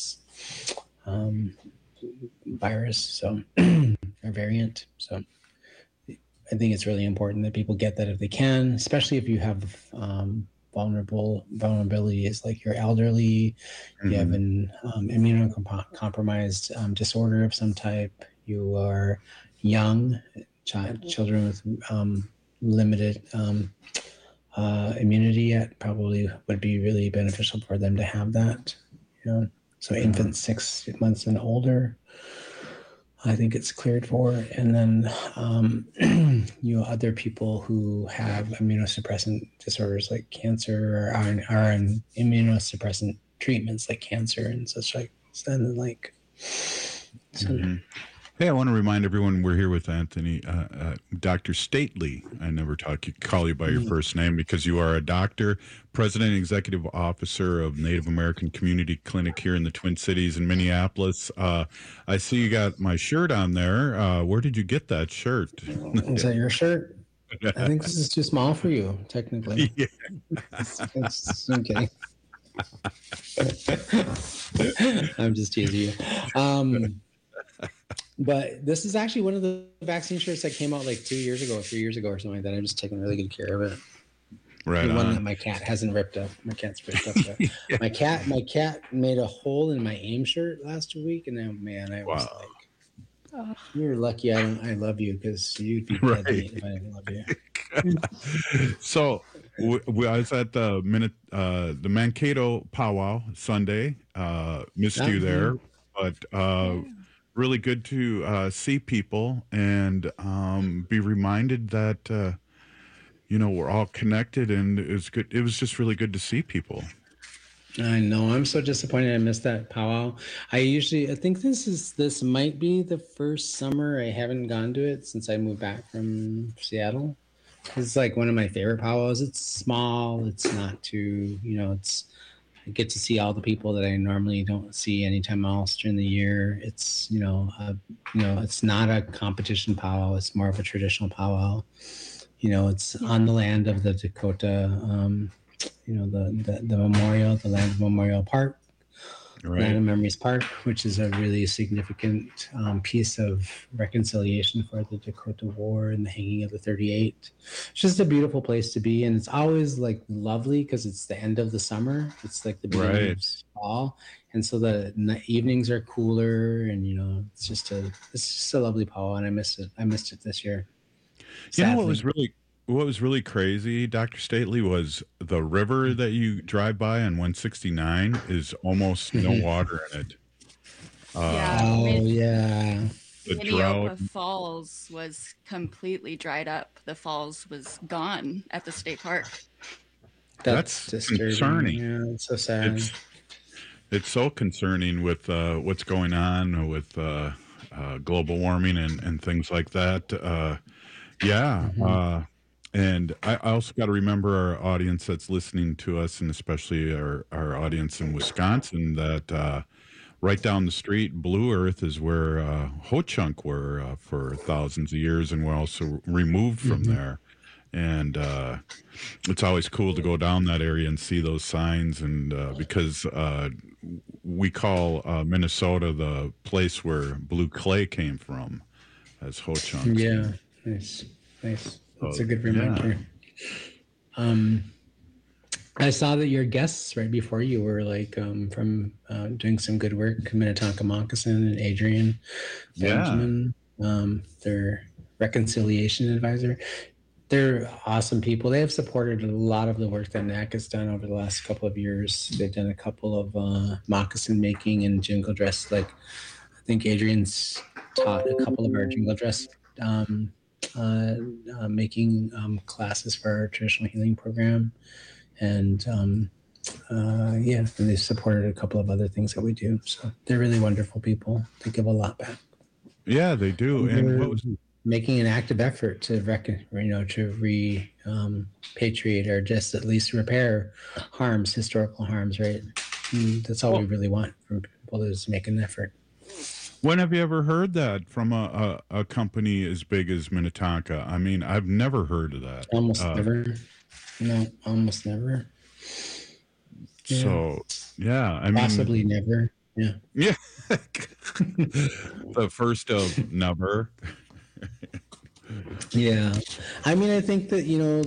virus, so or variant. So I think it's really important that people get that if they can, especially if you have vulnerabilities like you're elderly, you have an immunocompromised disorder of some type, you are young, children with limited immunity yet, probably would be really beneficial for them to have that. So infants 6 months and older, I think it's cleared for. And then, other people who have immunosuppressant disorders like cancer or are in immunosuppressant treatments like cancer and such like. Hey, I want to remind everyone we're here with Anthony, Dr. Stately. I never call you by your first name because you are a doctor, president and executive officer of Native American Community Clinic here in the Twin Cities in Minneapolis. I see you got my shirt on there. Where did you get that shirt? Is that your shirt? I think this is too small for you, technically. Yeah. I'm kidding. I'm just teasing you. But this is actually one of the vaccine shirts that came out like 3 years ago or something like that. I'm just taking really good care of it. Right. The one that my cat hasn't ripped up. My cat's ripped up. Yet. Yeah. My cat made a hole in my AIM shirt last week, and then I was like, "You're lucky I love you because you'd be dead to me if I didn't love you." So I was at the Mankato powwow Sunday. Missed you there, but. Really good to see people and be reminded that we're all connected, and it was good. It was just really good to see people. I know. I'm so disappointed I missed that powwow. I think this might be the first summer I haven't gone to it since I moved back from Seattle. It's like one of my favorite powwows. It's small. It's not too, I get to see all the people that I normally don't see anytime else during the year. It's, it's not a competition powwow. It's more of a traditional powwow. It's on the land of the Dakota, the memorial, the Land of Memorial Park, Land of Memories Park, which is a really significant piece of reconciliation for the Dakota War and the hanging of the 38. It's just a beautiful place to be, and it's always like lovely because it's the end of the summer. It's like the beginning of fall, and so the evenings are cooler, and it's just a lovely powwow, and I missed it this year. Sadly. What was really crazy, Dr. Stately, was the river that you drive by on 169 is almost no water in it. The Minneopa Falls was completely dried up. The falls was gone at the state park. That's concerning. Yeah, it's so sad. It's so concerning with what's going on with global warming and things like that. And I also got to remember our audience that's listening to us, and especially our audience in Wisconsin, that right down the street, Blue Earth is where Ho-Chunk were for thousands of years, and we're also removed from there. And it's always cool to go down that area and see those signs, and because we call Minnesota the place where blue clay came from, as Ho-Chunk. Yeah, nice. That's a good reminder. Yeah. I saw that your guests right before you were from doing some good work, Minnetonka Moccasin and Adrian Benjamin, their reconciliation advisor. They're awesome people. They have supported a lot of the work that NAC has done over the last couple of years. They've done a couple of moccasin making and jingle dress. I think Adrian's taught a couple of our jingle dress making classes for our traditional healing program. And and they've supported a couple of other things that we do. So they're really wonderful people. They give a lot back. Yeah, they do. And what was making an active effort to repatriate or just at least repair historical harms, right? And that's all we really want from people, is make an effort. When have you ever heard that from a company as big as Minnetonka? I mean, I've never heard of that. Almost never. No, almost never. Yeah. So, yeah, I mean, possibly never. Yeah. Yeah. The first of never. Yeah. I mean, I think that,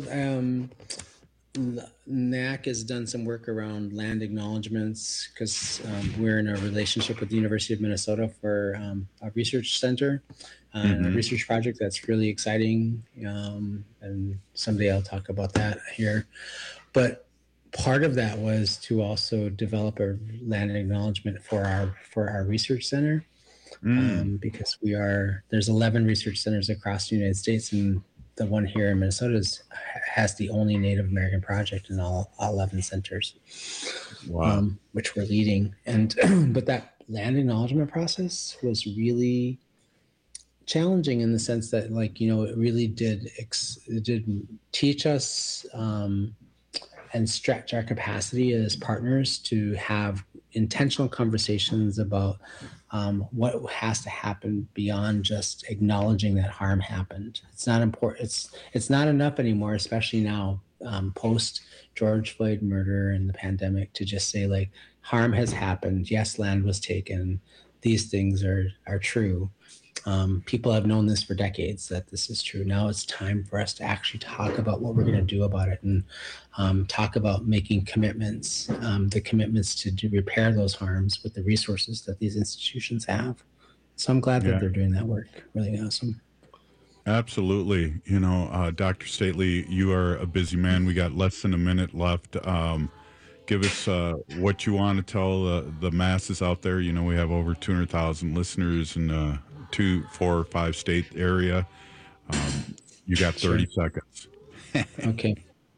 NAC has done some work around land acknowledgements, because we're in a relationship with the University of Minnesota for a research center, a research project that's really exciting. And someday I'll talk about that here. But part of that was to also develop a land acknowledgement for our research center, because there's 11 research centers across the United States, and the one here in Minnesota has the only Native American project in all 11 centers. Wow. Which we're leading. And but that land acknowledgement process was really challenging in the sense that, it really did teach us and stretch our capacity as partners to have intentional conversations about what has to happen beyond just acknowledging that harm happened. It's not important. It's not enough anymore, especially now, post George Floyd murder and the pandemic, to just say harm has happened. Yes, land was taken. These things are true. People have known this for decades, that this is true. Now it's time for us to actually talk about what we're going to do about it, and talk about making commitments, the commitments to repair those harms with the resources that these institutions have. So I'm glad that they're doing that work. Really awesome. Absolutely. Dr. Stately, you are a busy man. We got less than a minute left. Give us what you want to tell the masses out there. We have over 200,000 listeners in 2, 4, or 5 state area. You got 30 seconds. Okay.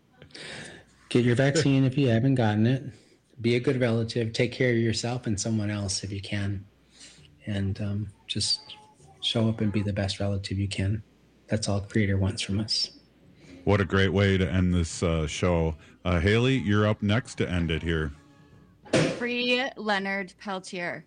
Get your vaccine if you haven't gotten it. Be a good relative. Take care of yourself and someone else if you can. And just show up and be the best relative you can. That's all Creator wants from us. What a great way to end this show. Haley, you're up next to end it here. Free Leonard Peltier.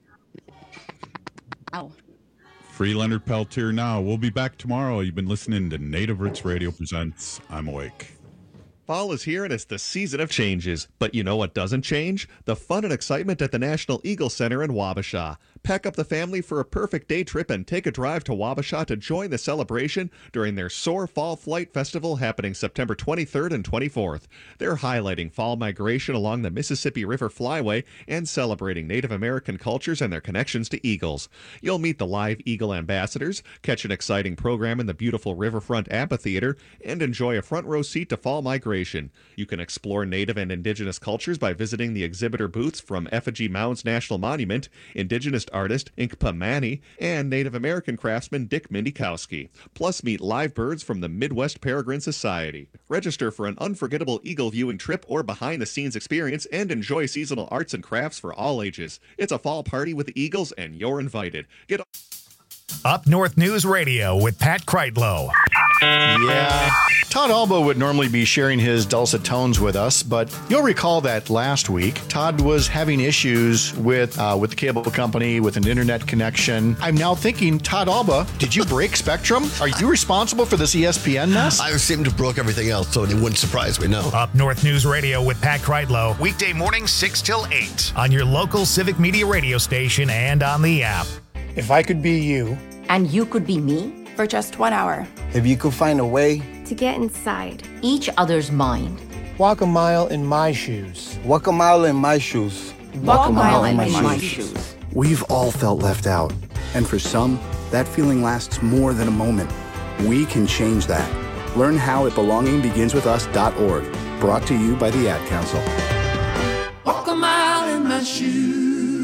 Ow. Free Leonard Peltier now. We'll be back tomorrow. You've been listening to Native Roots Radio Presents I'm Awake. Fall is here and it's the season of changes. But you know what doesn't change? The fun and excitement at the National Eagle Center in Wabasha. Pack up the family for a perfect day trip and take a drive to Wabasha to join the celebration during their Soar Fall Flight Festival happening September 23rd and 24th. They're highlighting fall migration along the Mississippi River Flyway and celebrating Native American cultures and their connections to eagles. You'll meet the live eagle ambassadors, catch an exciting program in the beautiful Riverfront Amphitheater, and enjoy a front row seat to fall migration. You can explore Native and Indigenous cultures by visiting the exhibitor booths from Effigy Mounds National Monument, Indigenous artist Inkpa Manny, and Native American craftsman Dick Mindikowski. Plus, meet live birds from the Midwest Peregrine Society. Register for an unforgettable eagle viewing trip or behind-the-scenes experience and enjoy seasonal arts and crafts for all ages. It's a fall party with the eagles, and you're invited. Up North News Radio with Pat Kreitlow. Yeah. Todd Alba would normally be sharing his dulcet tones with us, but you'll recall that last week, Todd was having issues with the cable company, with an internet connection. I'm now thinking, Todd Alba, did you break Spectrum? Are you responsible for this ESPN mess? I seem to have broke everything else, so it wouldn't surprise me, no. Up North News Radio with Pat Kreitlow, weekday mornings 6 till 8 on your local Civic Media radio station and on the app. If I could be you. And you could be me. For just 1 hour. If you could find a way to get inside each other's mind. Walk a mile in my shoes. Walk a mile in my shoes. Walk a mile in my shoes. We've all felt left out. And for some, that feeling lasts more than a moment. We can change that. Learn how at belongingbeginswithus.org. Brought to you by the Ad Council. Walk a mile in my shoes.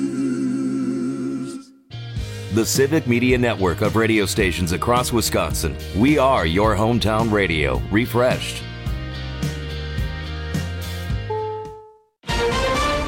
The Civic Media Network of radio stations across Wisconsin. We are your hometown radio, refreshed.